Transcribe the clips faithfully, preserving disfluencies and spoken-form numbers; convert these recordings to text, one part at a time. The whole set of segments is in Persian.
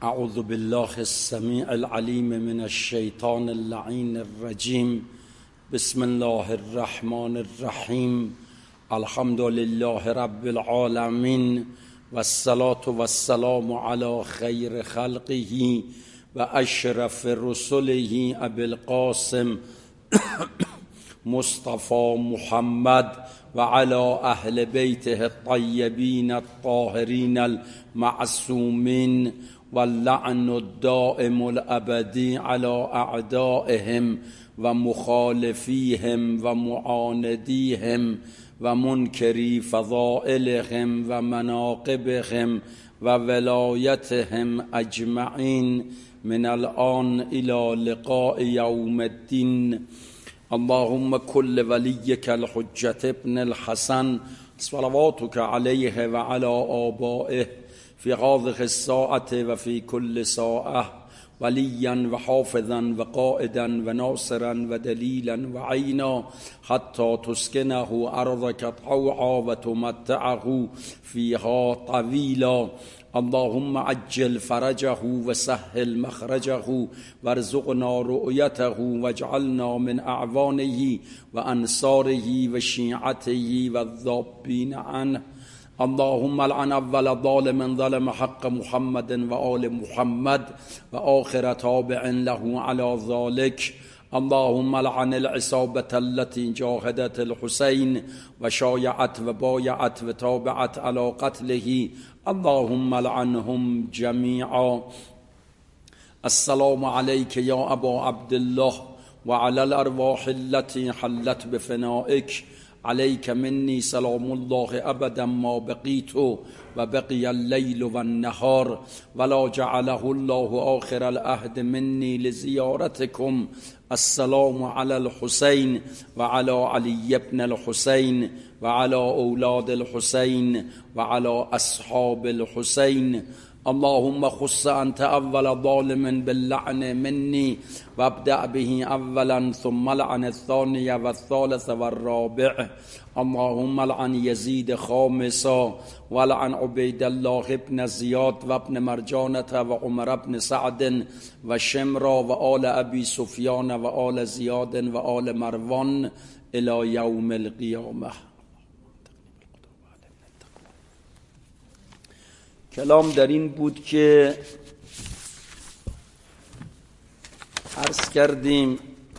اعوذ بالله السمیع العلیم من الشیطان اللعین الرجیم. بسم الله الرحمن الرحیم. الحمد لله رب العالمین و الصلاة و السلام علی خیر خلقه و اشرف رسله ابی القاسم مصطفى محمد و علی اهل بیته الطیبین الطاهرین المعصومین واللعن الدائم الابدی علی اعدائهم و مخالفیهم و معاندیهم و منکری فضائلهم و مناقبهم و ولایتهم اجمعین من الان الى لقاء یوم الدین. اللهم كل وليك الحجة ابن الحسن صلواتك عليه وعلى آبائه في هذه الساعة وفي كل ساعة وليا وحافظا وقائدا وناصرا ودليلا وعينا حتى تسكنه أرضك طوعا وتمتعه فيها طويلا. اللهم عجل فرجه وسهل مخرجه وارزقنا رؤيته واجعلنا من أعوانه وأنصاره وشيعته والذابين عنه. اللهم لعن أول ظالم ظلم حق محمد وآل محمد وآخر تابع له على ذلك. اللهم لعن العصابة التي جاهدت الحسين وشايعت وبايعت وتابعت على قتله. اللهم لعنهم جميعا. السلام عليك يا أبا عبد الله وعلى الأرواح التي حلت بفنائك. عليك مني سلام الله أبدا ما بقيت وبقي الليل والنهار ولا جعله الله آخر العهد مني لزيارتكم. السلام على الحسين وعلى علي بن الحسين وعلى أولاد الحسين وعلى أصحاب الحسين. اللهم خص أنت أول ظالم باللعن مني وابدأ به أولا ثم لعن الثاني والثالث والرابع. اللهم لعن يزيد خامسا ولعن عبيد الله بن زياد وابن مرجانة وعمر بن سعد وشمرا وآل أبي سفيان وآل زياد وآل مروان إلى يوم القيامة. کلام در این بود که عرض کردیم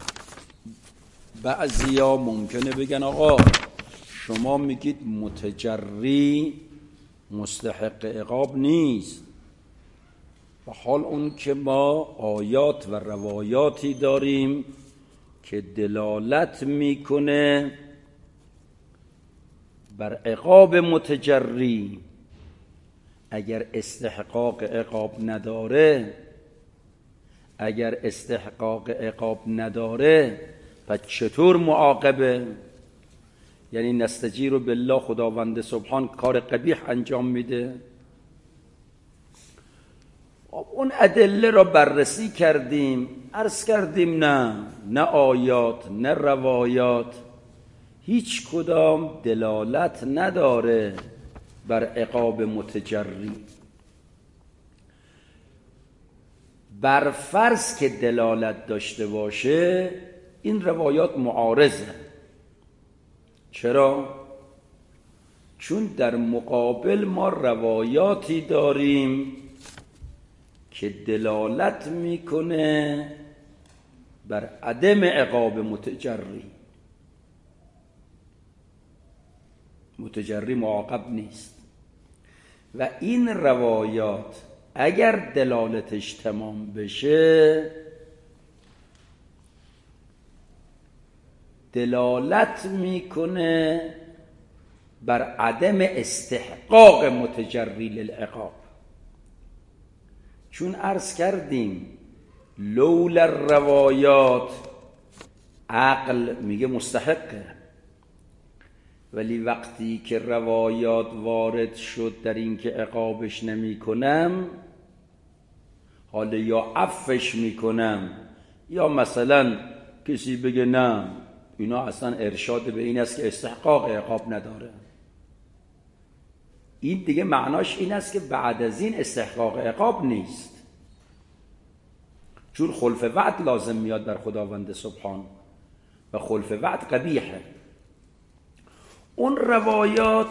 بعضیا ممکنه بگن آقا شما میگید متجری مستحق عقاب نیست، و حال اون که ما آیات و روایاتی داریم که دلالت میکنه بر عقاب متجری. اگر استحقاق عقاب نداره اگر استحقاق عقاب نداره پس چطور معاقبه؟ یعنی نستجیر بالله، خداوند سبحان کار قبیح انجام میده. اون ادله را بررسی کردیم، عرض کردیم نه نه آیات نه روایات هیچ کدام دلالت نداره بر عقاب متجری. بر فرض که دلالت داشته باشه این روایات معارضه. چرا؟ چون در مقابل ما روایاتی داریم که دلالت میکنه بر عدم عقاب متجری. متجری معاقب نیست و این روایات اگر دلالتش تمام بشه دلالت میکنه بر عدم استحقاق متجری للعقاب. چون عرض کردیم لولا الروایات عقل میگه مستحقه، ولی وقتی که روایات وارد شد در این که عقابش نمی کنم، حالا یا عفش می کنم یا مثلا کسی بگه نه اینا اصلا ارشاد به این است که استحقاق عقاب نداره، این دیگه معناش این است که بعد از این استحقاق عقاب نیست. چون خلف وعد لازم میاد بر خداوند سبحان و خلف وعد قبیحه. اون روایات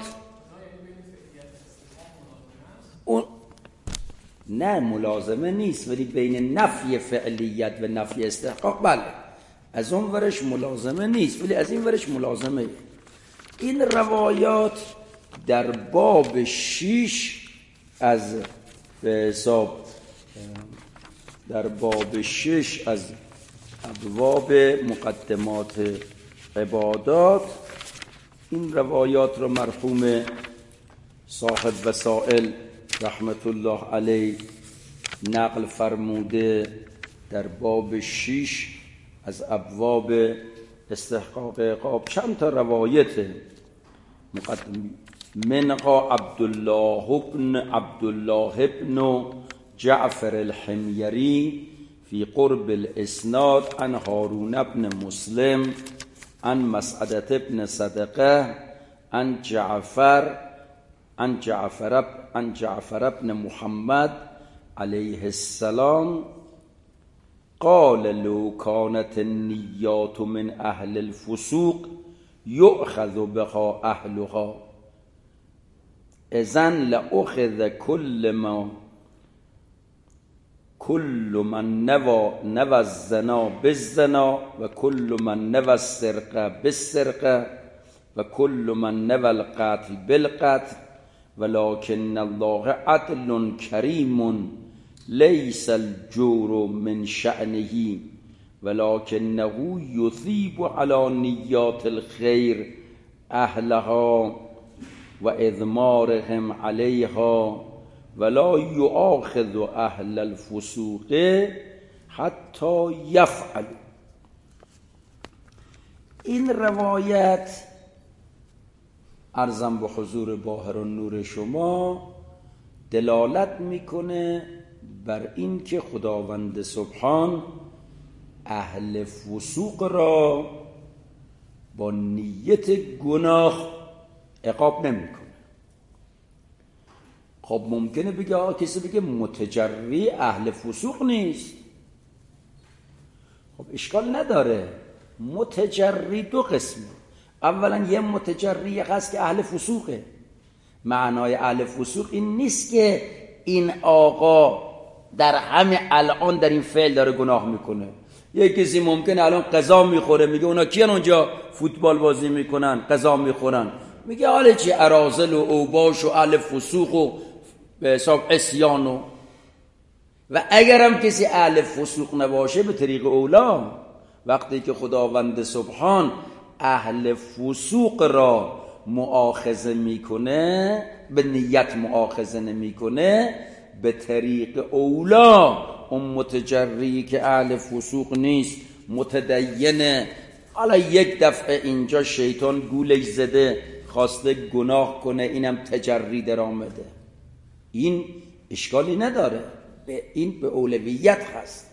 اون نه ملازمه نیست، ولی بین نفی فعلیت و نفی استحقاق بله، از اون ورش ملازمه نیست ولی از این ورش ملازمه. این روایات در باب شیش از به حساب در باب شش از ابواب مقدمات عبادات این روایات رو مرحوم صاحب وسائل رحمت الله علیه نقل فرموده. در باب شش از ابواب استحقاق عقاب چند تا روایت مقدم منقا عبدالله ابن عبدالله ابن جعفر الحمیری فی قرب الاسناد عن هارون ابن مسلم عن مسعدة ابن صدقه عن جعفر عن جعفر عن جعفر ابن محمد علیه السلام قال لو كانت النیات من اهل الفسوق یؤخذ بها اهلها اذن لأخذ كل ما كل من نوى نوى الزنا بالزنا و كل من نوى السرقه بالسرقه و كل من نوى القتل بالقتل ولكن الله عدل كريم ليس الجور من شأنه ولكنه يثيب على نيات الخير أهلها وإضمارهم عليها ولا يؤاخذ أهل الفسوق حتى يفعل. این روایت عرضم به حضور باهر و نور شما دلالت میکنه بر این که خداوند سبحان اهل فسوق را با نیت گناه عقاب نمیکنه. خب ممکنه بگه آه کسی بگه متجری اهل فسوق نیست. خب اشکال نداره، متجری دو قسمه. اولا یه متجری هست که اهل فسوقه. معنای اهل فسوق این نیست که این آقا در همه الان در این فعل داره گناه میکنه. یه کسی ممکنه الان قضا میخوره، میگه اونا کیان اونجا فوتبال بازی میکنن قضا میخورن، میگه حالا چی اراذل و اوباش و اهل فسوق و به حساب عصیان و و اگرم کسی اهل فسوق نباشه به طریق اولا وقتی که خداوند سبحان اهل فسوق را مؤاخذه میکنه به نیت مؤاخذه نمیکنه، به طریق اولا اون متجری که اهل فسوق نیست متدینه، حالا یک دفعه اینجا شیطان گولش زده خواسته گناه کنه اینم تجری در آمده، این اشکالی نداره، این به اولویت هست.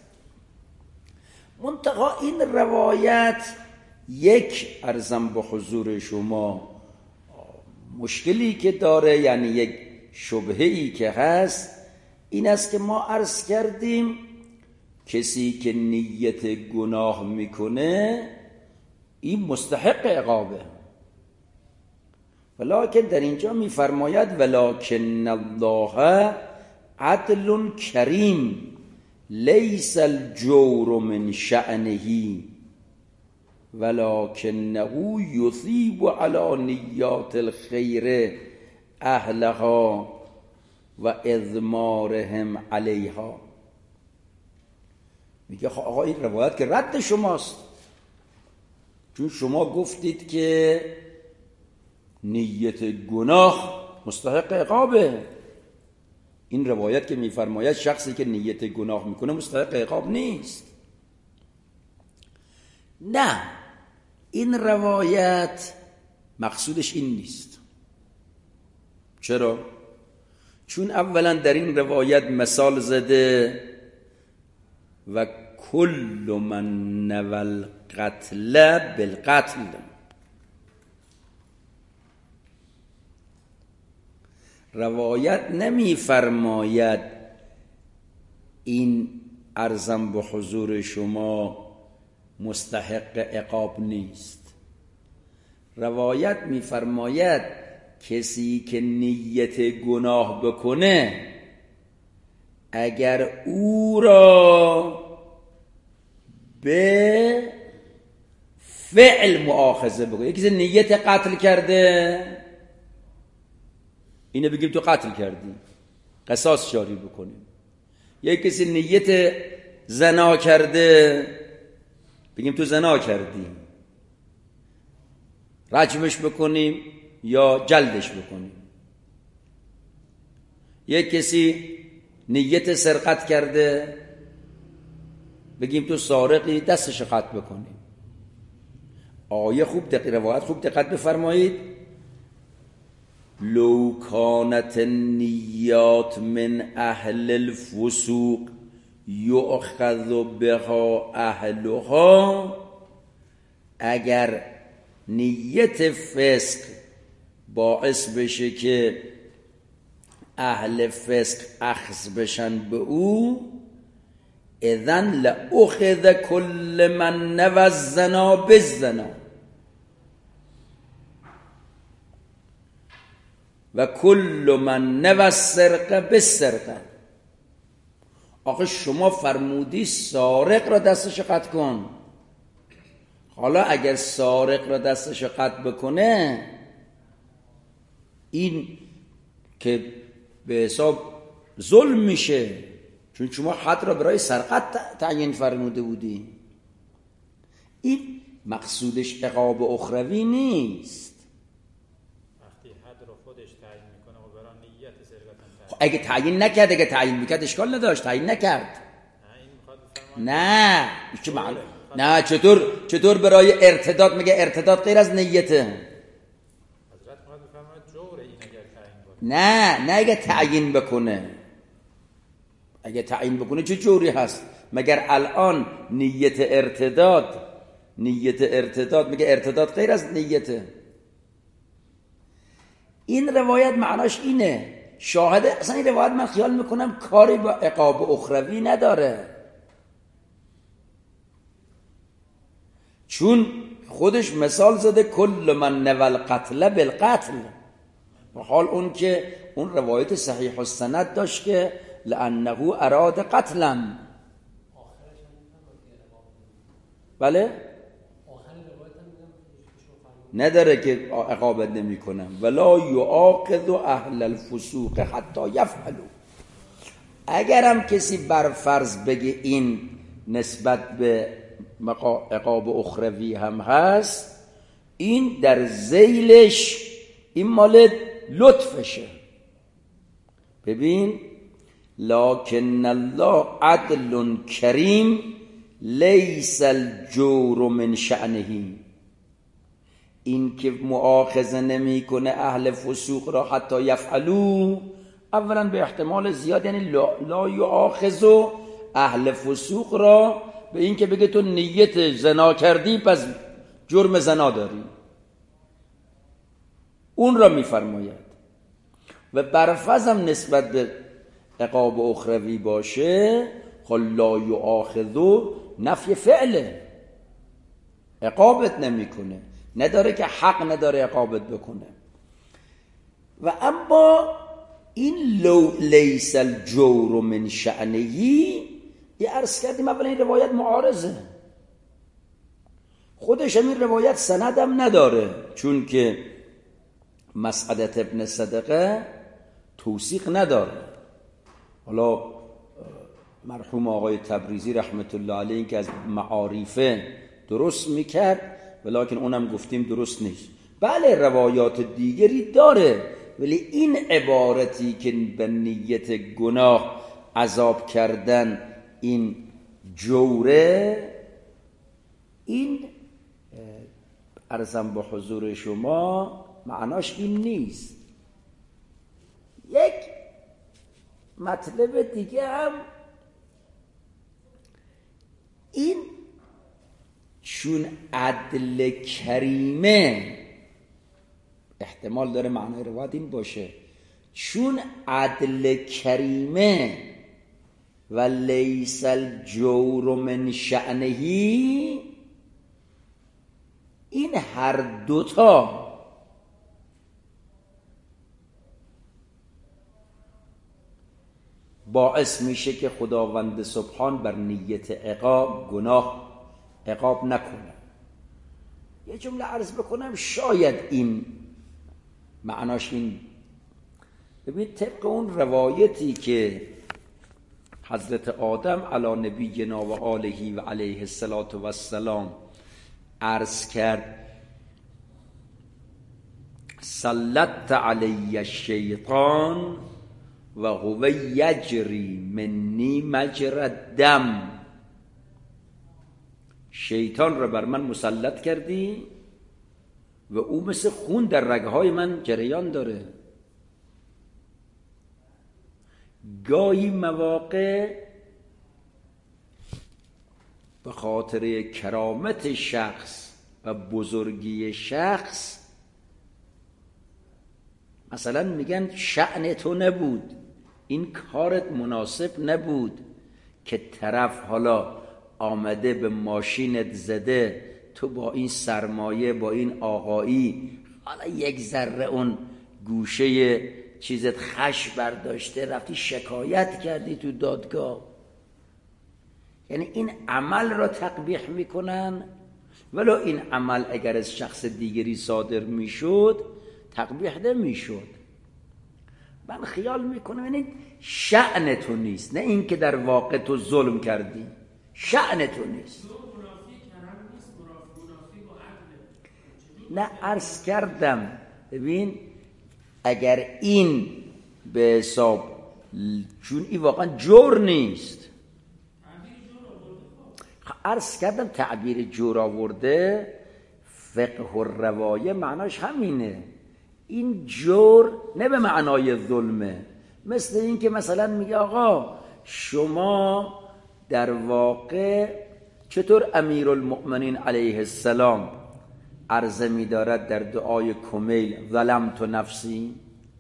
منتها این روایت یک عرضم به حضور شما مشکلی که داره، یعنی یک شبهه‌ای که هست این است که ما عرض کردیم کسی که نیت گناه میکنه این مستحق عقابه، ولکن در اینجا میفرماید ولکن الله عدل کریم لیس الجور من شأنه ولکنه یثیب علی نیات الخیر اهلها و اضمارهم علیها. میگه خب آقا این روایت که رد شماست، چون شما گفتید که نیت گناه مستحق عقابه. این روایت که میفرماید شخصی که نیت گناه میکنه مستحق عقاب نیست. نه، این روایت مقصودش این نیست. چرا؟ چون اولا در این روایت مثال زده و کل من نوى القتل بالقتل، روایت نمی فرماید این عرضم به حضور شما مستحق عقاب نیست. روایت می‌فرماید کسی که نیت گناه بکنه اگر او را به فعل مؤاخذه بکنه، یکی نیت قتل کرده اینه بگیم تو قتل کردی قصاص جاری بکنیم، یکی کسی نیت زنا کرده بگیم تو زنا کردی رجمش بکنیم یا جلدش بکنیم، یک کسی نیت سرقت کرده بگیم تو سارقی دستش قطع بکنیم. آیه خوب دقیق روایت خوب دقت بفرمایید. لو کانت النیات من اهل الفسوق یؤخذ بها اهلها، اگر نیت فسق باعث بشه که اهل فسق اخذ بشن به او، اذن لأخذ کل من نوى الزنا بالزنا و کل من نوى السرقه بالسرقه. آخه شما فرمودی سارق را دستش قطع کن، حالا اگر سارق را دستش قطع بکنه این که به حساب ظلم میشه، چون شما حد را برای سرقت تعیین فرموده بودی. این مقصودش عقاب اخروی نیست. وقتی حد رو خودش تعیین میکنه و برای نیت سرقت خب اگه تعیین نکرد، اگه تعیین میکرد اشکال نداشت، تعیین نکرد. نه این میخواد نه چه معنی؟ نه چطور چطور برای ارتداد میگه ارتداد غیر از نیته؟ حضرت میخواد بفرماید جور این اگر تعیین کنه. نه نه اگه تعیین بکنه، اگه تعیین بکنه چه جوری هست؟ مگر الان نیت ارتداد نیت ارتداد میگه ارتداد غیر از نیته. این روایت معناش اینه، شاهد اصلا این روایت من خیال میکنم کاری با عقاب اخروی نداره، چون خودش مثال زده کل من نوى القتل بالقتل، و حال اون که اون روایت صحیح السند داشت که لانه اراد قتلا. بله نداره که عقابت نمی کنم ولا یعاقب اهل الفسوق حتی یفعلوا. اگرم کسی بر فرض بگه این نسبت به عقاب اخروی هم هست، این در ذیلش این مال لطفشه. ببین لکن الله عدل کریم لیس الجور من شأنه، این که مؤاخذه نمی کنه اهل فسوق را حتی یفعلوا، اولا به احتمال زیاد یعنی لا, لا یؤاخذ اهل فسوق را به این که بگه تو نیت زنا کردی پس جرم زنا داری، اون را میفرماید. و برفضم نسبت به عقاب اخروی باشه خب لا یؤاخذ نفی فعله، عقابت نمیکنه، نداره که حق نداره عقابت بکنه. و اما این لو لیس الجور من شأنه، یه عرض کردیم اولا این روایت معارضه، خودش هم این روایت سندم نداره، چون که مسعدة ابن صدقه توثیق نداره. حالا مرحوم آقای تبریزی رحمت الله علیه که از معارفه درست میکرد ولیکن اونم گفتیم درست نیست. بله روایات دیگری داره، ولی این عبارتی که به نیت گناه عذاب کردن این جوره، این عرضم به حضور شما معناش این نیست. یک مطلب دیگه هم این چون عدل کریمه، احتمال داره معنای روایت این باشه، چون عدل کریمه و لیس الجور من شأنهی، این هر دوتا باعث میشه که خداوند سبحان بر نیت عقاب گناه عقاب نکنه. یه جمله عرض بکنم شاید این معناش این، ببینید طبق اون روایتی که حضرت آدم علی نبینا و آله و علیه السلام عرض کرد سلطت علی الشیطان و هو یجری منی مجرى الدم، شیطان را بر من مسلط کردی و او مثل خون در رگهای من جریان داره. گاهی مواقع به خاطر کرامت شخص و بزرگی شخص مثلا میگن شأن تو نبود، این کارت مناسب نبود که طرف حالا آمده به ماشینت زده، تو با این سرمایه با این آقایی حالا یک ذره اون گوشه چیزت خش برداشته رفتی شکایت کردی تو دادگاه. یعنی این عمل را تقبیح میکنن، ولو این عمل اگر از شخص دیگری صادر میشد تقبیح نمیشد. من خیال میکنم یعنی شأن تو نیست، نه این که در واقع تو ظلم کردی، شأن تو نیست. نه عرض کردم ببین اگر این به حساب، چون این واقعا جور نیست، عرض کردم تعبیر جور آورده فقه و روایه معناش همینه. این جور نه به معنای ظلمه، مثل این که مثلا میگه آقا شما در واقع چطور امیرالمؤمنین علیه السلام عرضه می‌دارد در دعای کمیل ظلمت نفسی،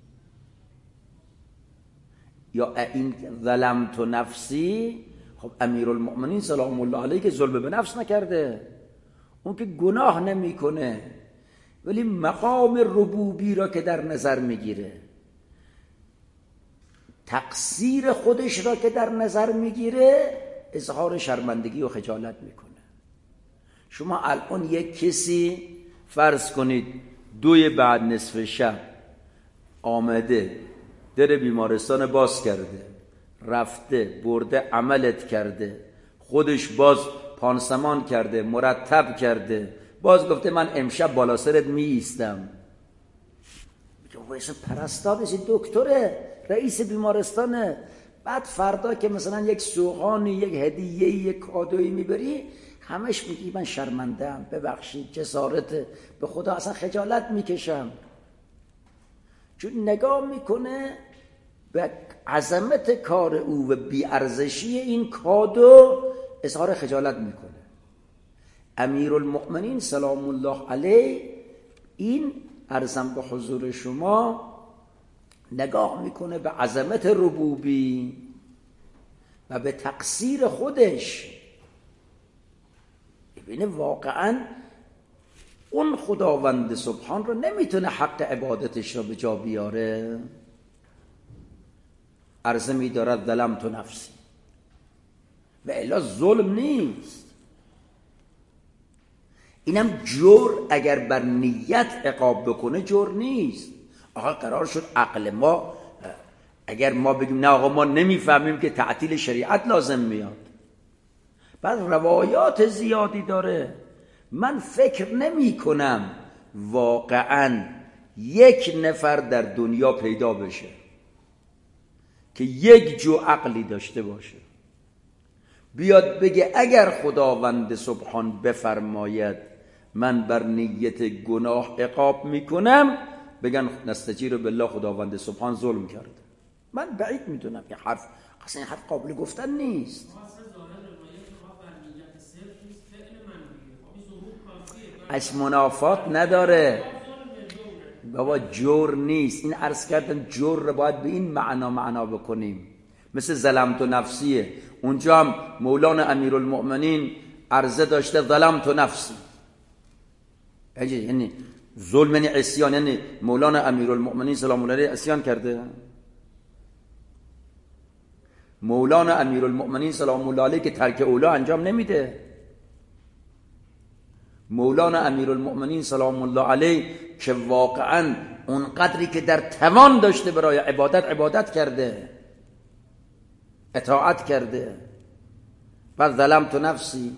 یا این ظلمت نفسی، خب امیرالمؤمنین سلام الله علیه که ظلم به نفس نکرده، اون که گناه نمیکنه، ولی مقام ربوبی را که در نظر میگیره، تقصیر خودش را که در نظر میگیره، اظهار شرمندگی و خجالت میکنه. شما الان یک کسی فرض کنید دوی بعد نصف شب آمده در بیمارستان باز کرده، رفته برده عملت کرده، خودش باز پانسمان کرده، مرتب کرده، باز گفته من امشب بالا سرت می ایستم. میگه وایس پرستار نیست، دکتره، رئیس بیمارستانه. بعد فردا که مثلا یک سوغانی، یک هدیه، یک کادویی میبری، همش میگی من شرمنده‌ام، ببخشید، جسارت، به خدا اصلا خجالت میکشم. چون نگاه میکنه به عظمت کار او و بی‌ارزشی این کادو، اظهار خجالت میکنه. امیرالمؤمنین سلام الله علیه این عرضم به حضور شما نگاه میکنه به عظمت ربوبی و به تقصیر خودش، ببینه واقعا اون خداوند سبحان رو نمیتونه حق عبادتش رو به جا بیاره. عرضه میدارد ظلمت نفسی، و الا ظلم نیست. اینم جور اگر بر نیت عقاب بکنه جور نیست. آقا قرار شد عقل ما، اگر ما بگیم نه آقا ما نمیفهمیم که تعطیل شریعت لازم میاد، بعد روایات زیادی داره. من فکر نمی کنم واقعا یک نفر در دنیا پیدا بشه که یک جو عقلی داشته باشه بیاد بگه اگر خداوند سبحان بفرماید من بر نیت گناه عقاب میکنم، بگن نستجیر بالله خداوند سبحان ظلم کرده. من بعید میدونم که حرف اصلا حرف قابل گفتن نیست. اش منافات نداره بابا، جور نیست. این عرض کردن جور رو باید به این معنا معنا بکنیم. مثل ظلمت نفسیه. اونجا هم مولانا امیرالمؤمنین عرضه داشته ظلمت نفسی، یعنی ظلم یعنی عصیان، یعنی مولانا امیرالمؤمنین سلام الله علیه عصیان کرده. مولانا امیرالمؤمنین سلام الله علیه که ترک اولا انجام نمیده. مولانا امیرالمؤمنین سلام الله علیه که واقعا اون قدری که در توان داشته برای عبادت عبادت کرده، اطاعت کرده. بعد ظلمت نفسی،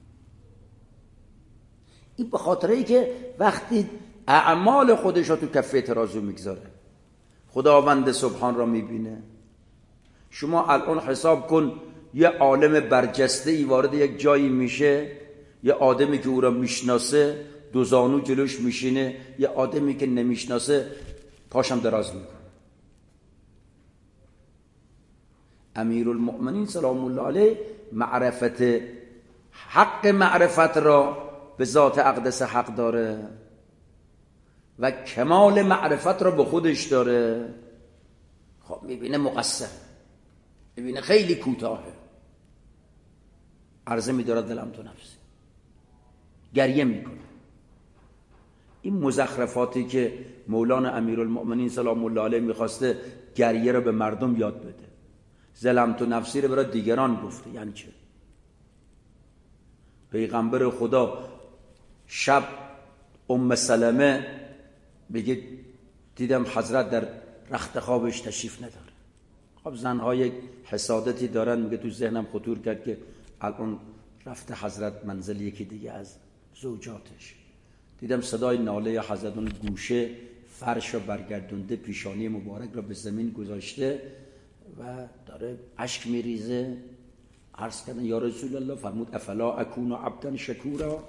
این به خاطره که وقتی اعمال خودش رو تو کفه ترازو میگذاره خداوند سبحان را میبینه. شما الان حساب کن یه عالم برجسته ای وارد یک جایی میشه، یه آدمی که او را میشناسه دو زانو جلوش میشینه، یه آدمی که نمیشناسه پاشم دراز میکنه. امیرالمؤمنین سلام الله علیه معرفت حق معرفت را به ذات اقدس حق داره و کمال معرفت را به خودش داره. خب میبینه مقصر، میبینه خیلی کوتاهه، عرضه میدارد ظلمت نفسی، گریه میکنه. این مزخرفاتی که مولانا امیرالمؤمنین سلام الله علیه میخواسته گریه را به مردم یاد بده، ظلمت نفسی رو برای دیگران گفته. یعنی چه؟ پیغمبر خدا شب ام سلمه بگه دیدم حضرت در رخت خوابش تشریف نداره. خب زنها یک حسادتی دارن، میگه تو ذهنم خطور کرد که الان رفته حضرت منزل یکی دیگه از زوجاتش. دیدم صدای ناله حضرت اون گوشه فرش رو برگردونده، پیشانی مبارک رو به زمین گذاشته و داره اشک میریزه. عرض کردن یا رسول الله، فرمود افلا اکون عبدا شکورا.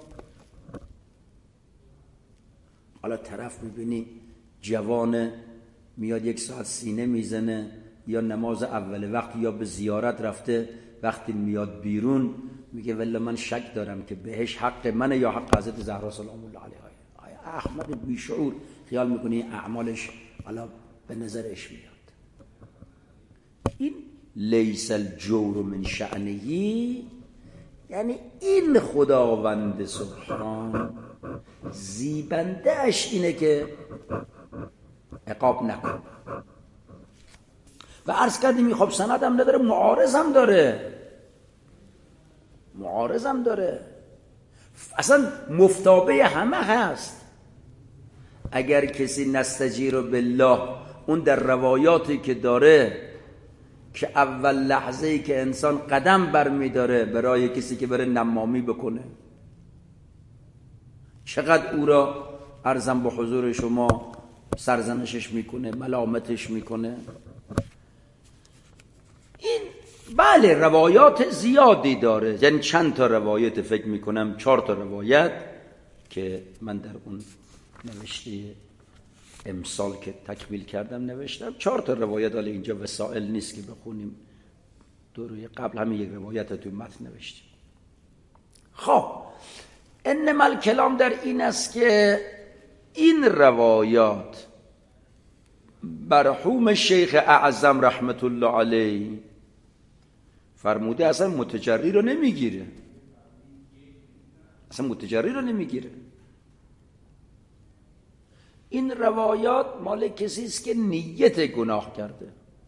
حالا طرف میبینی جوانه میاد یک ساعت سینه میزنه، یا نماز اول وقت یا به زیارت رفته، وقتی میاد بیرون میگه ولی من شک دارم که بهش حق منه یا حق حضرت زهرا سلام الله علیها. احمد بیشعور خیال میکنی اعمالش حالا به نظرش میاد. این لیس الجور من شأنهی، یعنی این خداوند سبحان زیبنده اش اینه که عقاب نکن. و عرض کردیم خب سند هم نداره، معارض هم داره، معارض هم داره، اصلا مفتابه همه هست. اگر کسی نستجیر بالله، اون در روایاتی که داره که اول لحظه ای که انسان قدم برمیداره برای کسی که بره نمامی بکنه، چقدر او را عرضم به حضور شما سرزنشش میکنه، ملامتش میکنه. این بله روایات زیادی داره، یعنی چند تا روایت، فکر میکنم چهار تا روایت که من در اون نوشته امسال که تکمیل کردم نوشتم. چهار تا روایت، حالا اینجا وسائل نیست که بخونیم، دو روی قبل همین یک روایت تو متن نوشتیم. خب انما الکلام در این است که این روایات مرحوم شیخ اعظم رحمت الله علیه فرموده اصلا متجری رو نمیگیره، اصلا متجری رو نمیگیره. این روایات مال کسی است که نیت گناه کرده.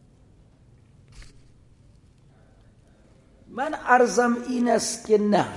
من عرضم این است که نه،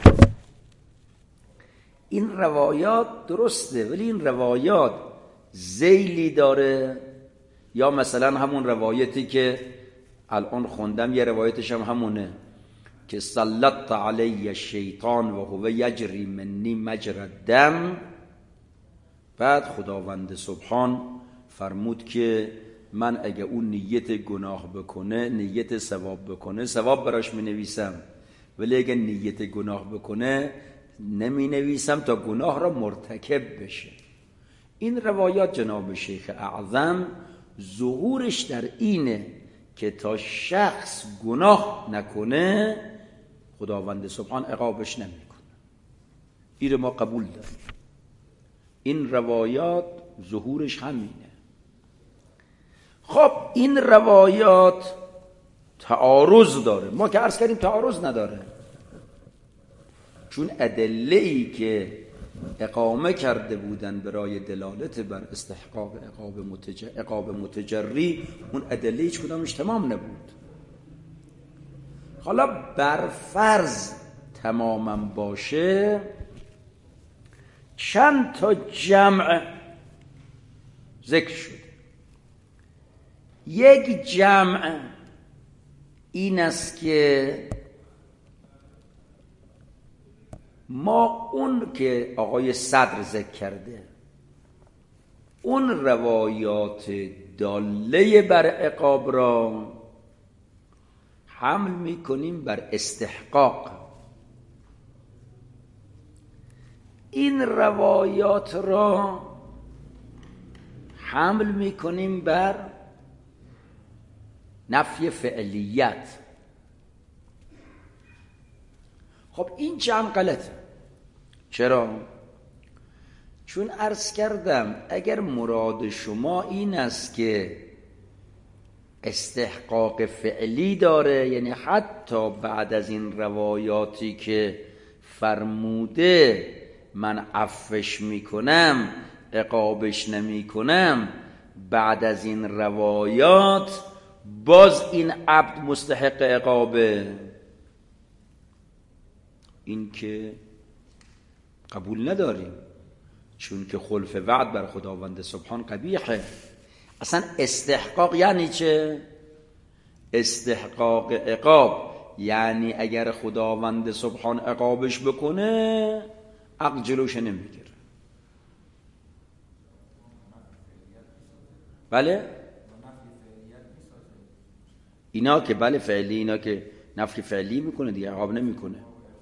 این روایات درسته، ولی این روایات ذیلی داره. یا مثلا همون روایتی که الان خوندم، یه روایتش هم همونه که سلط علی الشیطان و هو یجری منی مجرى الدم. بعد خداوند سبحان فرمود که من اگه اون نیت گناه بکنه، نیت ثواب بکنه، ثواب براش می نویسم، ولی اگه نیت گناه بکنه نمی نویسم تا گناه را مرتکب بشه. این روایات جناب شیخ اعظم ظهورش در اینه که تا شخص گناه نکنه خداوند سبحان عقابش نمیکنه. این ما قبول داریم. این روایات ظهورش همینه. خب این روایات تعارض داره. ما که عرض کردیم تعارض نداره، چون ادله‌ای که اقامه کرده بودن برای دلالت بر استحقاق عقاب متج... عقاب متجری، اون ادله هیچ کدامش تمام نبود. حالا بر فرض تماما باشه، چند تا جمع ذکر شد. یک جمع این است که ما اون که آقای صدر ذکر کرده، اون روایات داله بر عقاب را حمل میکنیم بر استحقاق. این روایات را حمل میکنیم بر نفی فعلیت. خب این جمع غلطه. چرا؟ چون عرض کردم اگر مراد شما این است که استحقاق فعلی داره، یعنی حتی بعد از این روایاتی که فرموده من عفوش میکنم عقابش نمیکنم، بعد از این روایات باز این عبد مستحق عقابه، این که قبول نداریم، چون که خلف وعد بر خداوند سبحان قبیحه. اصلا استحقاق یعنی چه؟ استحقاق عقاب یعنی اگر خداوند سبحان عقابش بکنه عقل جلوش نمیگیره. بله اینا که بله فعلی، اینا که نفی فعلی میکنه دیگه، عقاب نمیکنه.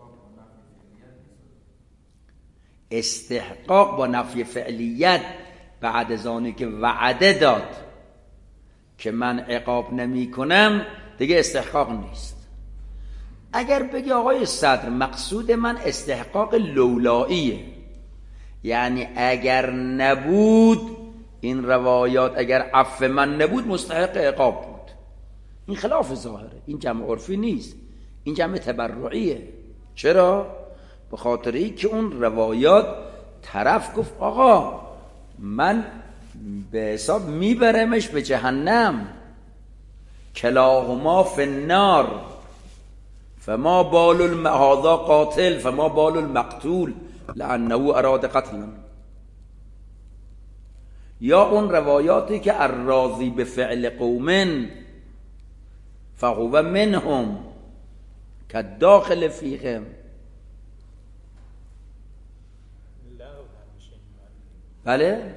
استحقاق با نفی فعلیت بعد از آنی که وعده داد که من عقاب نمی کنم دیگه استحقاق نیست. اگر بگی آقای صدر مقصود من استحقاق لولاییه، یعنی اگر نبود این روایات، اگر عفو من نبود مستحق عقاب بود، این خلاف ظاهره، این جمع عرفی نیست، این جمع تبرعیه. چرا؟ به خاطری که اون روایات طرف گفت آقا من به حساب میبرمش به جهنم، کلاهما فی النار فما بال الم... هذا قاتل فما بال المقتول لانه اراد قتلا. یا اون روایاتی که الراضی به فعل قوم فهو منهم کالداخل فیهم. بله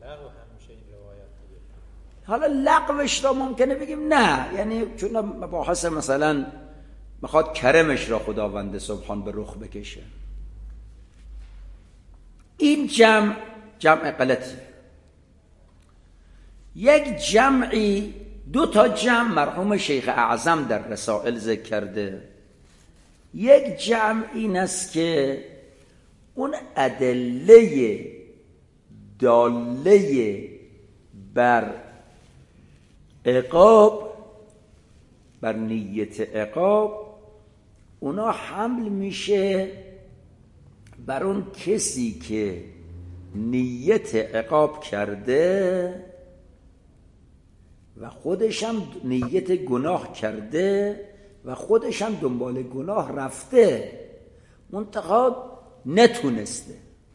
حالا لغوش را ممکنه بگیم نه، یعنی چون مباحث مثلا میخواد کرمش را خداوند سبحان به رخ بکشه. این جمع جمع غلطیه. یک جمعی دو تا جمع مرحوم شیخ اعظم در رسائل ذکر کرده. یک جمع این است که اون ادله داله بر عقاب، بر نیت عقاب، اونا حمل میشه بر اون کسی که نیت عقاب کرده و خودش هم نیت گناه کرده و خودش هم دنبال گناه رفته، منتها نتونسته.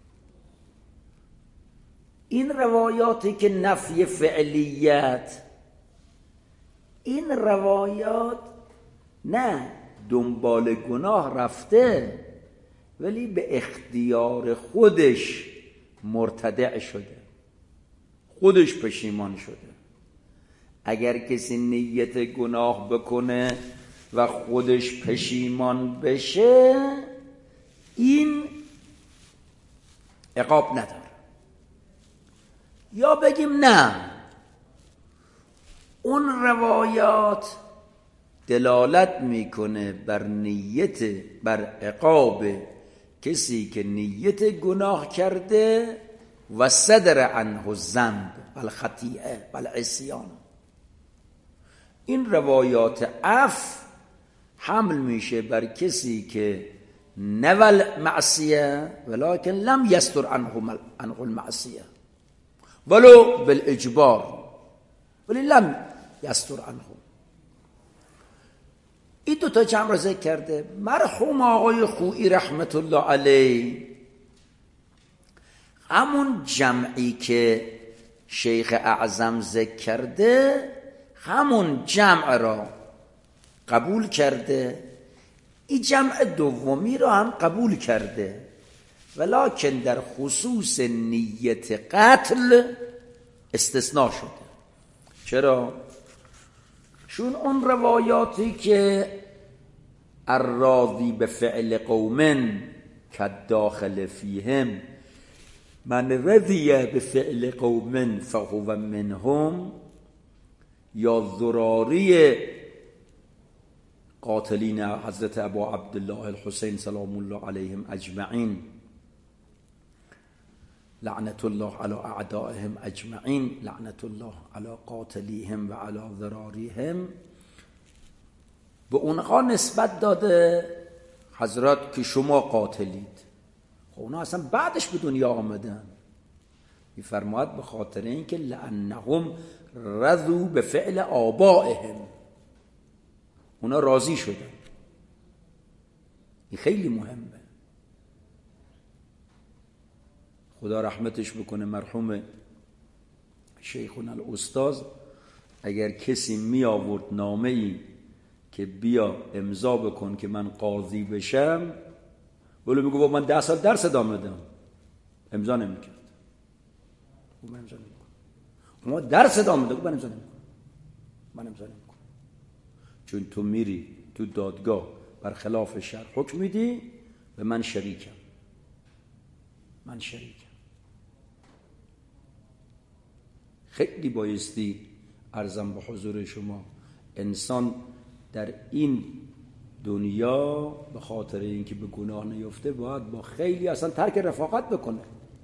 این روایاتی که نفی فعلیت، این روایات نه دنبال گناه رفته ولی به اختیار خودش مرتدع شده، خودش پشیمان شده. اگر کسی نیت گناه بکنه و خودش پشیمان بشه این عقاب نداره. یا بگیم نه، اون روایات دلالت میکنه بر نیت، بر عقاب کسی که نیت گناه کرده و صدر عنه الذنب والخطیئه والعصیان. این روایات عفو حمل میشه بر کسی که نول معصیه ولکن لم یستر عنه عنه المعصیه ولو بالاجبار ولی لم یستر عنه. این دو تا جمع را ذکر کرده. مرحوم آقای خویی رحمت الله علیه همون جمعی که شیخ اعظم ذکر کرده همون جمع را قبول کرده، این جمع دومی را هم قبول کرده، ولکن در خصوص نیت قتل استثناء شده. چرا؟ چون اون روایاتی که الراضی به فعل قوم کالداخل فیهم من رضی به فعل قوم فهو منهم، یا ذراری قاتلین حضرت ابا عبدالله الحسین سلام الله علیهم اجمعین لعنت الله علی اعدائهم اجمعین لعنت الله علی قاتلیهم و علی ذراریهم، به اونها نسبت داده حضرت که شما قاتلید. خب اونا اصلا بعدش به دنیا آمدن. میفرماید به خاطر اینکه لعنهم رضوا به فعل آبائهم، اونا راضی شدن. این خیلی مهمه. خدا رحمتش بکنه مرحوم شیخنا الاستاذ، اگر کسی می آورد نامه ای که بیا امضا بکن که من قاضی بشم، ولی میگو با من ده سال درس ادامه دادم، امضا نمیکرد. من امضا نمیکنم. ما درس ادامه دادم، من امضا نمیکنم. من امضا نمیکنم. چون تو میری تو دادگاه برخلاف شرع حکم میدی، به من شریکم. من شریکم. خیلی بایستی عرضم به حضور شما انسان در این دنیا به خاطر اینکه به گناه نیفته باید با خیلی اصلا ترک رفاقت بکنه.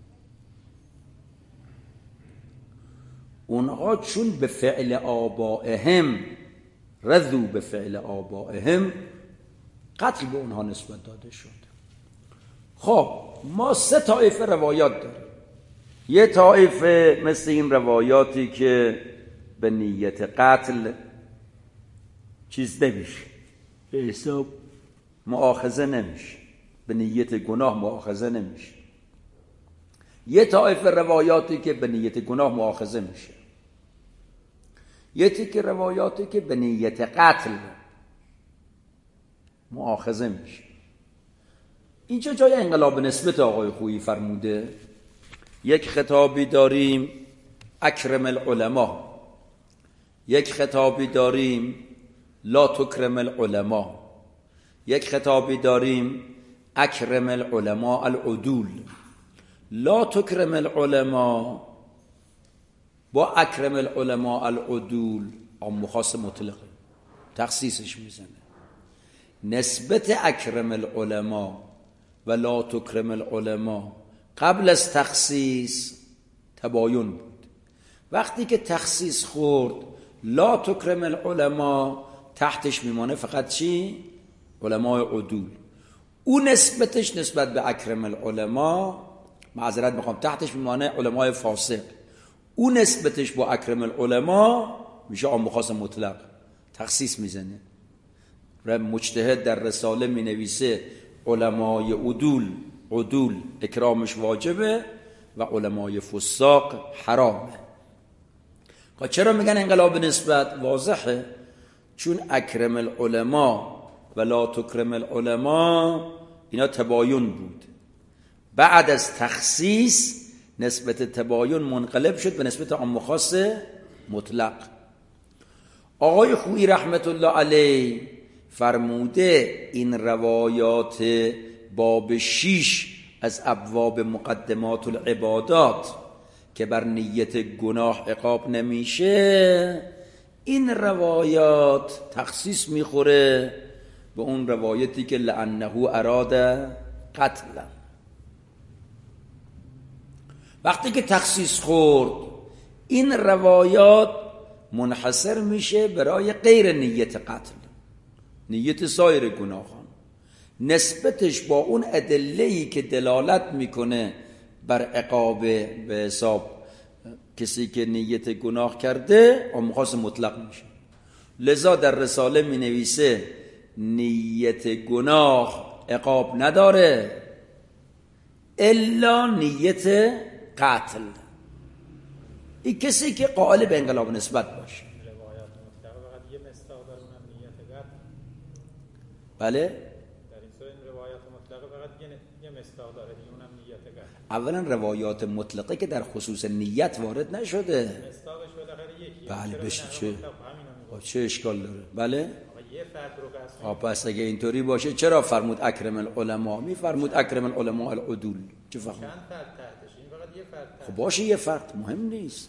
اونها چون به فعل آبائهم رضوا به فعل آبائهم، قتل به اونها نسبت داده شد. خب ما سه طایفه روایات داریم. یه طایفه مثل این روایاتی که به نیت قتل چیز نمیشه، به حساب مؤاخذه نمیشه، به نیت گناه مؤاخذه نمیشه. یه طایفه روایاتی که به نیت گناه مؤاخذه میشه. یه تیکه روایاتی که به نیت قتل مؤاخذه میشه. اینجا جای انقلاب نسبت آقای خویی فرموده. یک خطابی داریم اکرم العلماء، یک خطابی داریم لا تکرم العلماء، یک خطابی داریم اکرم العلماء العدول. لا تکرم العلماء با اکرم العلماء العدول عام خاص مطلقه، تخصیصش میزنه. نسبت اکرم العلماء و لا تکرم العلماء قبل از تخصیص تباین بود. وقتی که تخصیص خورد لا تکرم العلماء تحتش میمانه فقط چی؟ علماء عدول. اون نسبتش نسبت به اکرم العلماء، معذرت میخوام، تحتش میمانه علماء فاسق. اون نسبتش با اکرم العلماء میشه عام خاص مطلق، تخصیص میزنه. مجتهد در رساله مینویسه علمای عدول عدول اکرامش واجبه و علمای فساق حرامه. چرا میگن انقلاب نسبت؟ واضحه، چون اکرم العلماء و لا تکرم العلماء اینا تباین بود. بعد از تخصیص نسبت تباین منقلب شد به نسبت عام خاص مطلق. آقای خویی رحمت الله علیه فرموده این روایات باب شیش از ابواب مقدمات العبادات که بر نیت گناه عقاب نمیشه، این روایات تخصیص میخوره به اون روایتی که لعنه اراد قتلا. وقتی که تخصیص خورد این روایات منحصر میشه برای غیر نیت قتل، نیت سایر گناهان، نسبتش با اون ادله‌ای که دلالت میکنه بر عقاب به حساب کسی که نیت گناه کرده عام خاص مطلق میشه. لذا در رساله می نویسه نیت گناه عقاب نداره الا نیت قتل. این کسی که قائل به انقلاب نسبت باشه. روایات مطلقه فقط یه مصداق داره، اونم نیت قتل. بله؟ در این صورت روایات مطلقه فقط یه یه مصداق داره، دیگه اونم نیت قتل. اولا روایات مطلقه که در خصوص نیت وارد نشده. مصداقش بالاخره یکیه. بله بشه چه؟ همینو چه اشکال داره؟ بله؟ یه فرد رو قصد. آه پس اگه اینطوری باشه چرا فرمود اکرم العلماء؟ می فرمود اکرم العلماء العدول. چه فرق؟ چند فرد تحتش؟ این فقط یه فرد تحتش. خب باشه یه فرد مهم نیست.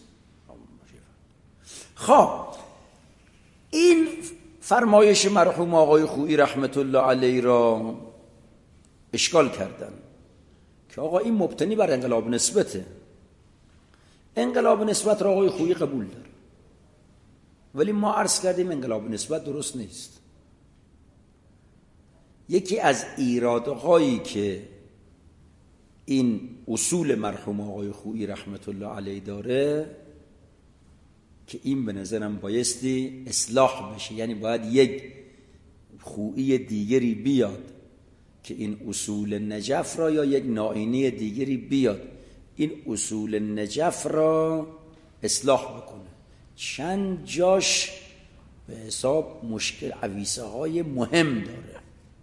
خب این فرمایش مرحوم آقای خویی رحمت الله علیه را اشکال کردن که آقا این مبتنی بر انقلاب نسبته. انقلاب نسبت را آقای خویی قبول داره، ولی ما عرض کردیم انقلاب نسبت درست نیست. یکی از ایرادهایی که این اصول مرحوم آقای خویی رحمت الله علیه داره که این به نظرم بایستی اصلاح بشه، یعنی باید یک خویی دیگری بیاد که این اصول نجف را، یا یک نائینی دیگری بیاد این اصول نجف را اصلاح بکنه. چند جاش به حساب مشکل عویسه های مهم داره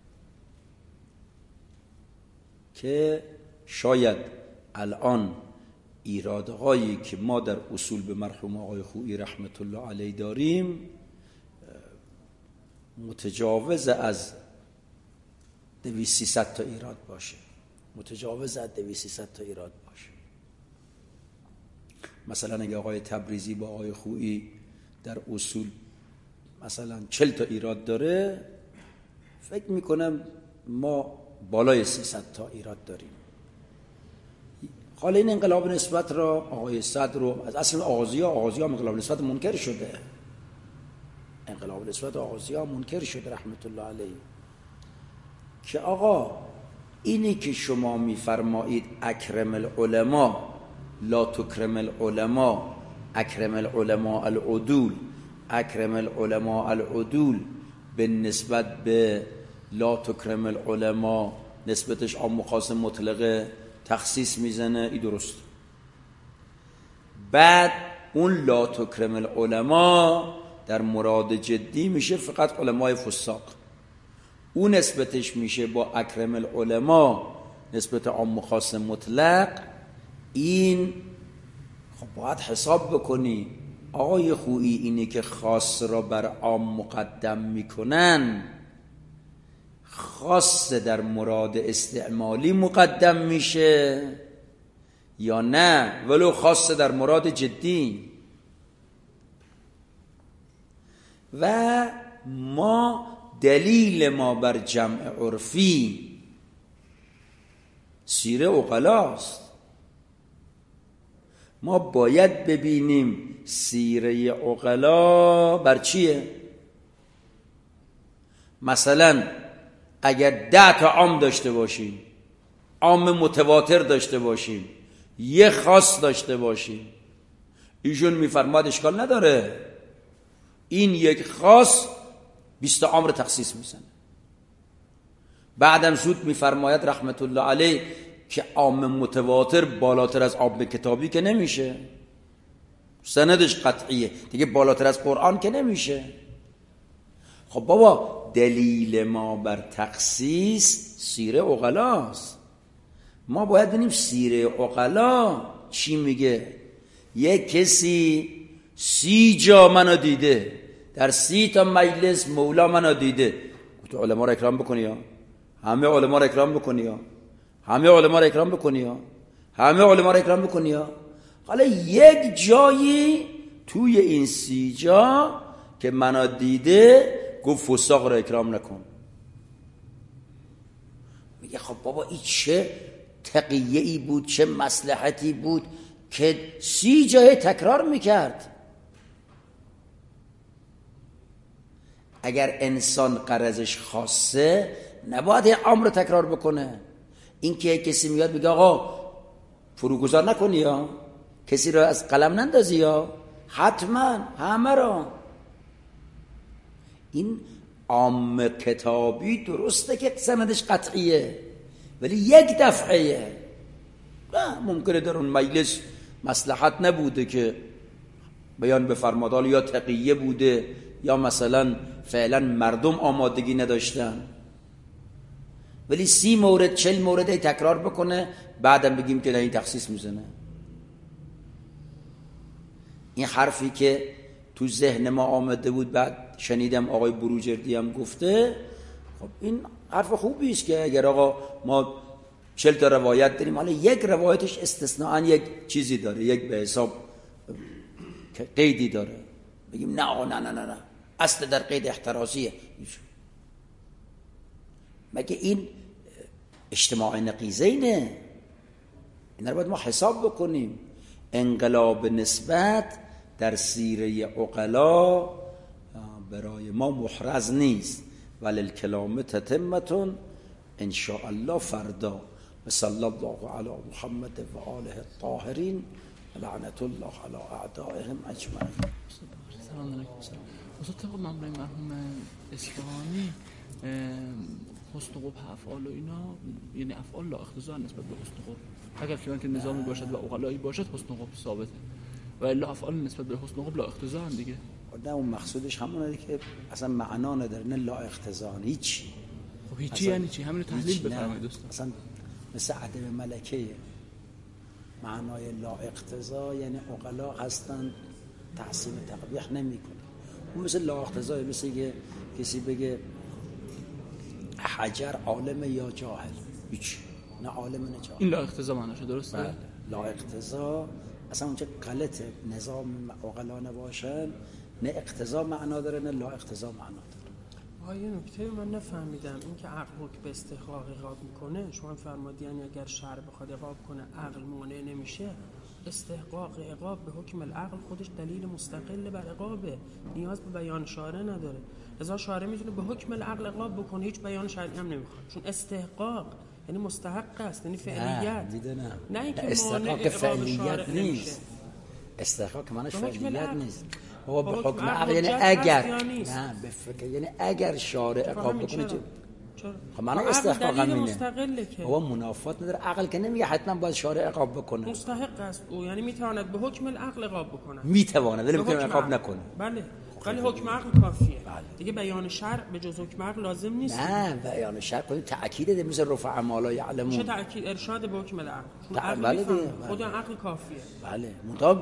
که شاید الان ایرادهایی که ما در اصول به مرحوم آقای خویی رحمت الله علیه داریم متجاوز از دویست سیصد تا ایراد باشه، متجاوز از دویست سیصد تا ایراد باشه. مثلا اگه آقای تبریزی با آقای خویی در اصول مثلا چل تا ایراد داره، فکر میکنم ما بالای سیصد تا ایراد داریم. حالا این انقلاب نسبت را آقای صدر رو از اصل آغازی ها آغازی ها انقلاب نسبت منکر شده، انقلاب نسبت آغازی ها منکر شده رحمت الله علیه، که آقا اینی که شما میفرمایید اکرم العلماء لا تکرم العلماء، اکرم العلماء العدول، اکرم العلماء العدول به نسبت به لا تکرم العلماء نسبتش عام و خاص مطلقه تخصیص میزنه، این درست. بعد اون لا تکرم العلماء در مراد جدی میشه فقط علماء فساق، اون نسبتش میشه با اکرم العلماء نسبت عام و خاص مطلق. این خب باید حساب بکنی آقای خویی اینی که خاص را بر عام مقدم میکنن، خاص در مراد استعمالی مقدم میشه یا نه ولو خاص در مراد جدی. و ما دلیل ما بر جمع عرفی سیره عقلاست، ما باید ببینیم سیره عقلا بر چیه. مثلا اگر ده تا عام داشته باشیم، عام متواتر داشته باشیم، یه خاص داشته باشیم، ایشون میفرماد اشکال نداره، این یک خاص بیست عام رو تخصیص میزنه. بعدم زود میفرماید رحمت الله علیه که عام متواتر بالاتر از عام کتابی که نمیشه، سندش قطعیه دیگه، بالاتر از قرآن که نمیشه. خب بابا دلیل ما بر تخصیص سیره عقلاست، ما باید ببینیم سیره عقلا چی میگه. یک کسی سی جا منو دیده، در سی تا مجلس مولا منو دیده، تو علما رو اکرام بکنی ها، همه علما رو اکرام بکنی ها، همه علما رو اکرام بکنی ها، همه علما رو اکرام بکنی ها. حالا یک جایی توی این سی جا که منو دیده گفت فساق رو اکرام نکن. میگه خب بابا این چه تقیه ای بود، چه مصلحتی بود که سی جای تکرار میکرد. اگر انسان غرضش خاصه نباید یه امر تکرار بکنه. این که کسی میاد بگه آقا فروگذار نکنی یا کسی رو از قلم نندازی یا حتما همه رو، این عام کتابی درسته که سندش قطعیه ولی یک دفعه نه، ممکنه در اون مجلس مصلحت نبوده که بیان بفرماد یا تقیه بوده یا مثلا فعلا مردم آمادگی نداشتن، ولی سی مورد چل مورد تکرار بکنه بعدم بگیم که نه این تخصیص میزنه. این حرفی که تو ذهن ما آمده بود بعد شنیدم آقای بروجردی هم گفته، خب این حرف خوبی است که اگر آقا ما چل تا روایت داریم حالا یک روایتش استثناءً یک چیزی داره، یک به حساب قیدی داره، بگیم نه نه نه نه نه اصل در قید احترازیه. مگه این اجتماع نقیضه اینه؟ این رو باید ما حساب بکنیم. انقلاب نسبت در سیره عقلا برای ما محرز نیست، ولی الکلام تتمتون ان شاء الله فردا. و صلی الله علی محمد و آله الطاهرین لعنت الله علی اعدائهم اجمعین. سلام علیکم. استاد طبق منبع مرحوم اصفهانی حسن قبح افعال و اینا یعنی افعال لا اقتضا نسبت به حسن قبح، اگر فیان که نظامی باشد و عقلایی باشد حسن قبح ثابته و الا افعال نسبت به حسن قبح لا اقتضا دیگه. نه اون مقصودش همونه که اصلا معنا نداره، نه لا اقتضا هیچ. خب هیچی یعنی چی؟ همین رو تحلیل بفرمایید دوستان. اصلا مثل عدم ملکه، معنای لا اقتضا یعنی عقلا هستن تحسین تقبیح نمیکنه. اون مثل لا اقتضا، مثل که کسی بگه حجر عالم یا جاهل، هیچ، نه عالم نه جاهل. این لا اقتضا معناشه درسته؟ بله. لا اقتضا اصلا اونجا غلطه، نظام عقلا نباشن نه اقتضا معنا داره نه لا اقتضا معنا داره. آیا نکته من نفهمیدم این که عقل حکم به استحقاق عقاب میکنه، شما فرمودین یعنی اگر شرع بخواد عقاب کنه عقل مانع نمیشه. استحقاق عقاب به حکم العقل خودش دلیل مستقل بر عقابه، نیاز به بیان شارع نداره. لذا شارع میتونه به حکم العقل عقاب بکنه، هیچ بیان شرعی هم نمیخواد، چون استحقاق یعنی مستحق است، یعنی فعلیت. نه نه اینکه استحقاق فعلیت نیست، استحقاق معنیش فعلیت نیست. بابا به حکم عقل یعنی اگر نه به فکر یعنی اگر شارع عقاب بکنه چه؟ خب معنی استحقاق همینه. بابا منافات نداره، عقل که نمیگه حتما باید شارع عقاب بکنه. مستحق است او، یعنی میتواند به حکم العقل عقاب بکنه. میتواند ولی میتونه عقاب نکنه. بله. ولی حکم عقل کافیه. بله. دیگه بیان شرع به جز حکم عقل لازم نیست. نه بیان شرع کنید تأکید ده مثل رفع ما لا یعلمون. چه تأکید ارشاد به حکم العقل. بله دیگه. خود عقل کافیه. بله. مطابق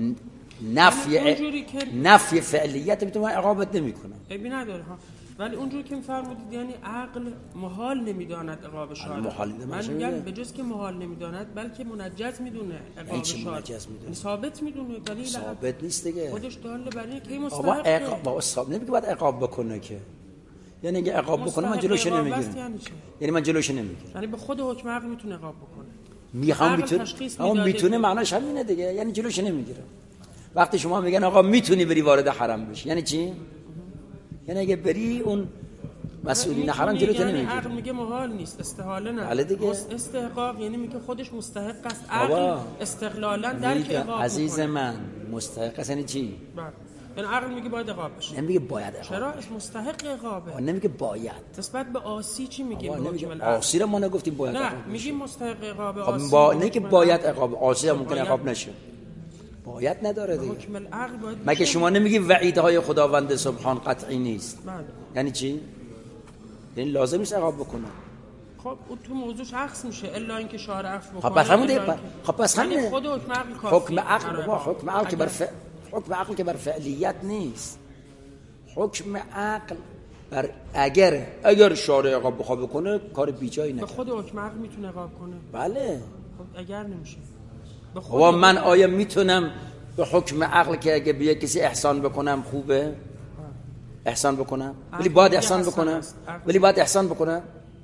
نفی نفی فعلیت میتونه عقابت نمیکنه. عیبی نداره ها. ولی اونجوری که می‌فرمودید یعنی عقل محال نمی‌داند عقاب شارع. من میگم به جز که محال نمی‌داند بلکه منجز می‌دونه عقاب شارع. یعنی ثابت می‌دونه، دلیل ثابت نیست دیگه. خودش دلیل بر اینه که مستحق. بابا عقاب بابا ثابت نمیگه باید عقاب بکنه که. یعنی اگه عقاب بکنه من جلوش نمیگیرم. یعنی چی؟ یعنی من جلوش نمیگیرم. یعنی به خود حکم عقل میتونه عقاب بکنه. میخوام میتونه. اما میتونه معناش همینه دیگه. یعنی جلوش نمیگیرم. وقتی شما میگن آقا میتونی بری وارد حرم بشی یعنی چی؟ یعنی اگه بری اون مسئولین حرم جلوت نمیگیره. یعنی عقل میگه محال نیست، استحاله نه. بله دیگه. استحقاق یعنی میگه خودش مستحق است. عقل استقلالا درک عقاب عزیز من مستحق است یعنی چی؟ بله. این عقل میگه باید عقاب بشه. نمیگه باید عقاب. چرا؟ مستحق عقابه. نمیگه باید. نسبت به عاصی چی میگیم؟ نمیگه عاصی رو ما نگفتیم باید نه عقاب. نه میگیم مستحق عقاب خب عاصی. با... نه که باید عقاب، عاصی هم ممکن عقاب نشه. باید نداره دیگه. حکم العقل باید. مگه شما نمیگی وعیدهای خداوند سبحان قطعی نیست؟ بله. یعنی چی؟ یعنی لازم نیست عقاب بکنه. خب اون تو موضوعش عکس میشه الا اینکه شارع عفو بکنه. خب پس همون دیگه. خب پس همین خود حکم عقل کافیه. حکم عقل بابا حکم عقل که بر ف... حکم عقل که بر فعلیت نیست. حکم عقل بر اگر اگر شارع عقاب بخواد بکنه کار بیجایی نکنه. به خود حکم عقل میتونه عقاب کنه. بله. خب اگر نمیشه. به خود بابا من آیا میتونم به حکم عقل که اگه به کسی احسان بکنم خوبه؟ احسان بکنم؟ ولی باید احسان بکنم؟ ولی باید احسان بکنم؟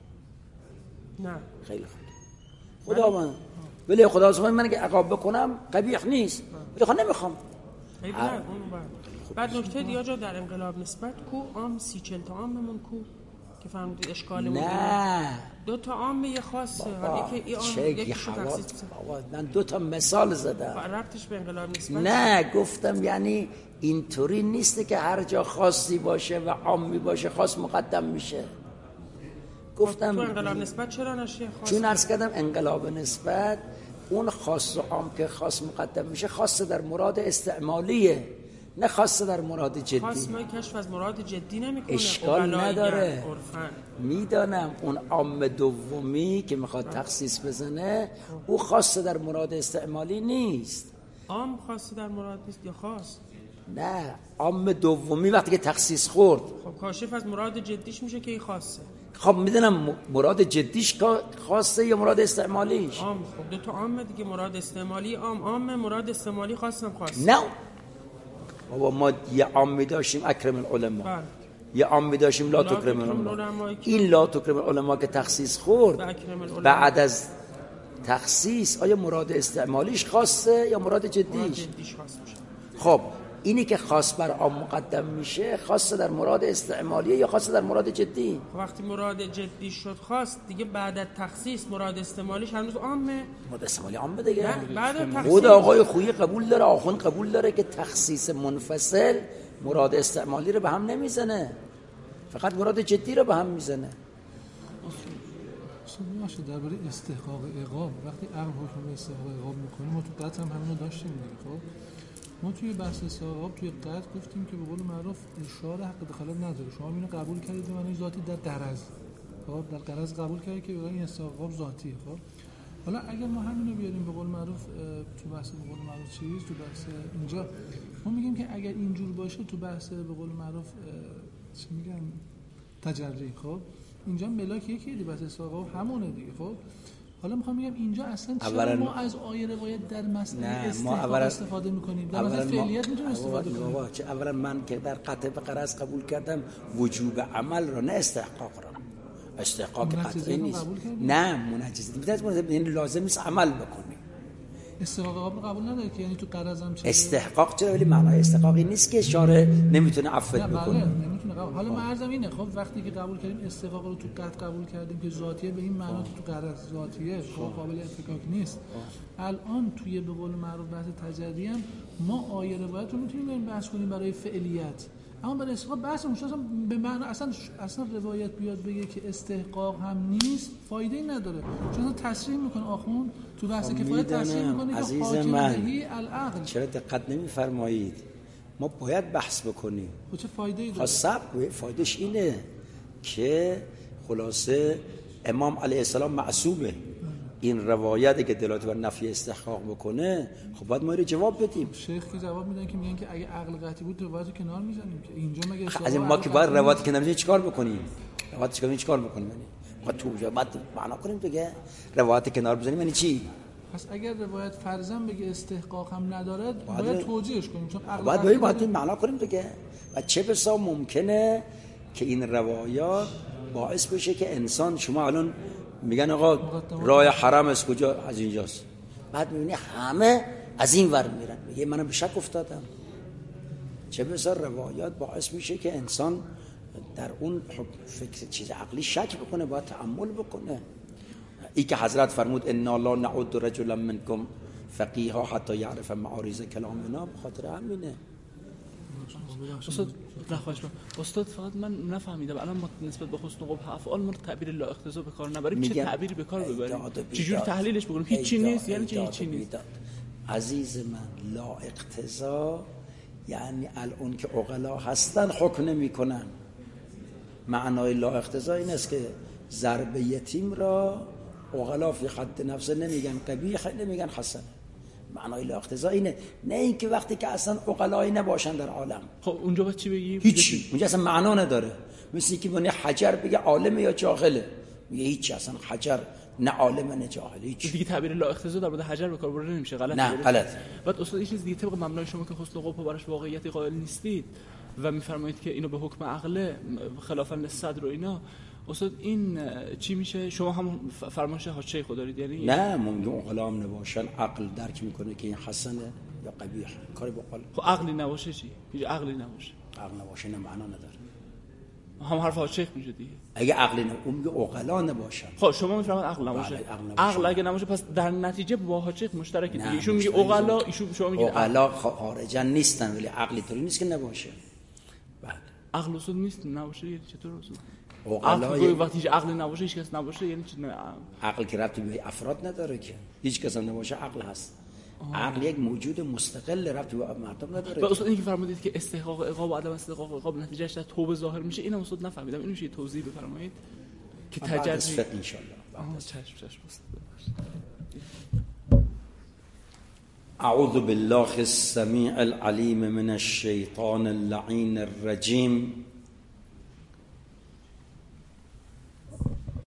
نه. خیلی خوب. خدا من ولی خدا سبحانه من اگه عقاب بکنم قبیح نیست. ولی خب نمیخوام. نه اون خوب بعد نکته دیگه جا در انقلاب نسبت کو عام سی چل تا عاممون کو که فهمیدید اشکالمون نه دو تا عام یه خاصه بابا یکی این عام چه یکیشو حوا- تخصیص بابا من دو تا مثال زدم. ربطش به انقلاب نسبت نه گفتم یعنی اینطوری نیسته که هر جا خاصی باشه و عامی باشه خاص مقدم میشه. گفتم تو انقلاب نسبت چرا نشه خاص؟ چون عرض کردم انقلاب نسبت اون خاص و عام که خاص مقدم میشه خاص در مراد استعمالیه، نه خاص در مراد جدی. خاص ما کشف از مراد جدی نمیکنه، اشکال نداره، عرفاً میدانم اون عام دومی که میخواد تخصیص بزنه او خاص در مراد استعمالی نیست. عام خاص در مراد نیست یا خاص؟ نه عام دومی وقتی که تخصیص خورد خب کاشف از مراد جدیش میشه که این خاصه. خب میدونم مراد جدیش خاصه یا مراد استعمالیش؟ عام. خب دو تا عامه دیگه، مراد استعمالی عام عامه، مراد استعمالی خاصم خاص. نه بابا ما یه عامی داشتیم اکرم العلماء، بله. یه عامی داشتیم لا تکرم العلماء. این لا تکرم العلماء که تخصیص خورد بعد از تخصیص آیا مراد استعمالیش خاصه یا مراد جدیش؟ مراد جدیش خاص میشه. خب اینی که خاص بر عام مقدم میشه خاصه در مراد استعمالیه یا خاصه در مراد جدی؟ وقتی مراد جدی شد خاص دیگه بعد از تخصیص مراد استعمالیش هنوز عامه. مراد استعمالی عامه دیگه. بعد از تخصیص خود آقای خویی قبول داره، آخوند قبول داره که تخصیص منفصل مراد استعمالی رو به هم نمیزنه، فقط مراد جدی رو به هم میزنه. اصلا باشه درباره استحقاق عقاب وقتی عقل حکم استحقاق عقاب میکنیم ما تو قطع هم همینو داشتیم دیگه. خب ما توی بحث استحقاق توی قطع گفتیم که به قول معروف اشاره حق دخالت نداره. شما اینو قبول کردید به معنی ذاتی در قرض، خب در قرض قبول کردید که این استحقاق ذاتیه. خب حالا اگر ما همینو بیاریم به قول معروف تو بحث به قول معروف چیز تو بحث اینجا ما میگیم که اگر اینجور باشه تو بحث به قول معروف چی میگن تجری، خب اینجا ملاک یکیه دیگه، بحث استحقاق همونه دیگه. خب حالا میخوام بگم اینجا اصلا چرا ما از آیه روایت در مسئله استحقاق استفاده میکنیم؟ در مسئله فعلیت میتونیم استفاده کنیم. چه اولا من که در قطع به قرض قبول کردم وجوب عمل را نه استحقاق را. استحقاق قطعی نیست. نه منجزه نیست، یعنی لازم نیست عمل بکنی. استحقاق قبول نداره که یعنی تو قرض هم چه استحقاق چرا؟ ولی معنای استحقاقی نیست که شارع نمیتونه عفو بکنه. نمیتونه قبول. حالا مرزم اینه خب وقتی که قبول کردیم استحقاق رو تو قطع قبول کردیم که ذاتیه به این معنا تو قرض ذاتیه خب قابل افکاک نیست. الان توی به قول معروف بحث تجری هم ما آیه روایت رو میتونیم بریم بحث کنیم برای فعلیت، اما برای استحقاق بحث اون اصلا به معنا اصلا اصلا روایت بیاد بگه که استحقاق هم نیست فایده ای نداره، چون تصریح میکنه آخوند تو بحث کفایت تصریح میکنه که حاکم بهی العقل. چرا دقت نمیفرمایید؟ ما باید بحث بکنیم. خب چه فایده ای داره؟ خب صبر، فایدهش اینه که خلاصه امام علیه السلام معصومه. این روایتی که دلالت بر نفی استحقاق بکنه خب باید ما رو جواب بدیم. شیخ که جواب میدن که میگن که اگه عقل قطعی بود روایتو کنار میزنیم که اینجا مگه از این ما که باید روایت کنار میزنیم چیکار بکنیم؟ روایت چیکار چیکار بکنیم؟ یعنی ما تو بعد معنا کنیم دیگه. روایت کنار بزنیم یعنی چی؟ پس اگر روایت فرضاً بگه استحقاق هم نداره باید, باید توجیهش کنیم، چون عقل باید باید, باید معنا کنیم دیگه. و چه بسا ممکنه که این روایات باعث بشه که انسان، شما الان میگن آقا راه حرم از کجا؟ از اینجاست. بعد میبینی همه از این ور میرن، میگه منم به شک افتادم. چه بسا روایات باعث میشه که انسان در اون فکر چیز عقلی شک بکنه، باید تأمل بکنه. ای که حضرت فرمود انا لا نعد رجلا منکم فقیها حتی یعرف معارض کلامنا، بخاطر همینه. استاد نخواهش من استاد فقط من نفهمیدم الان ما نسبت به حسن قبح افعال ما تعبیر لا اقتضا به کار نبریم، چه تعبیری به کار ببریم؟ چجوری تحلیلش بکنیم؟ هیچی نیست یعنی چه هیچی نیست؟ عزیز من لا اقتضا یعنی الان که عقلا هستن حکم نمی‌کنن. معنای لا اقتضا این است که ضرب یتیم را عقلا فی حد نفس نمیگن قبیح، نمیگن حسن. معنای لا اقتضا اینه، نه اینکه وقتی که اصلا عقلایی نباشن در عالم. خب اونجا باید چی بگیم؟ هیچی، اونجا اصلا معنا نداره. مثل اینکه بنی حجر بگه عالم یا جاهله، میگه هیچی، اصلا حجر نه عالم نه جاهل. هیچ دیگه تعبیر لا اقتضا در مورد حجر به کار برده نمیشه. غلط نه غلط. بعد استاد این چیز دیگه طبق مبنای شما که حسن قبح براش واقعیتی قائل نیستید و میفرمایید که اینو به حکم عقل خلافا للصدر و اینا، استاد این چی میشه؟ شما هم فرمایش حاج شیخ دارید یعنی؟ نه ممکن عقلا هم نباشن، عقل درک میکنه که این حسنه یا قبیح، کاری با عقل. خب عقلی نباشه چی؟ هیچ عقلی نباشه. عقل نباشه نه معنا نداره. هم حرف حاجی میشه دیگه. اگه عقلی نه اون میگه عقلا نباشن. خب شما میفرمایید عقل نباشه. بله، عقل نباشه. عقل اگه نباشه پس در نتیجه با حاجی مشترک دیگه. ایشون میگه عقلا، ایشون شما میگید عقلا خارجن نیستن، ولی عقلی طوری نیست که نباشه. بله. عقل اصول نیست نباشه یعنی چطور اصول؟ عقلای وقتی هیچ عقلی نباشه هیچ کس نباشه یعنی چی؟ عقل که ربطی به افراد نداره که هیچ کس هم نباشه عقل هست. آه. عقل یک موجود مستقل ربطی به مردم نداره. به اصلا اینکه فرمودید که استحقاق عقاب و عدم استحقاق عقاب نتیجهش در توبه ظاهر میشه، اینم اصلا نفهمیدم، اینو میشه توضیح بفرمایید که تجربه ان شاء الله. چشم چشم. اعوذ بالله السمیع العلیم من الشیطان اللعین الرجیم.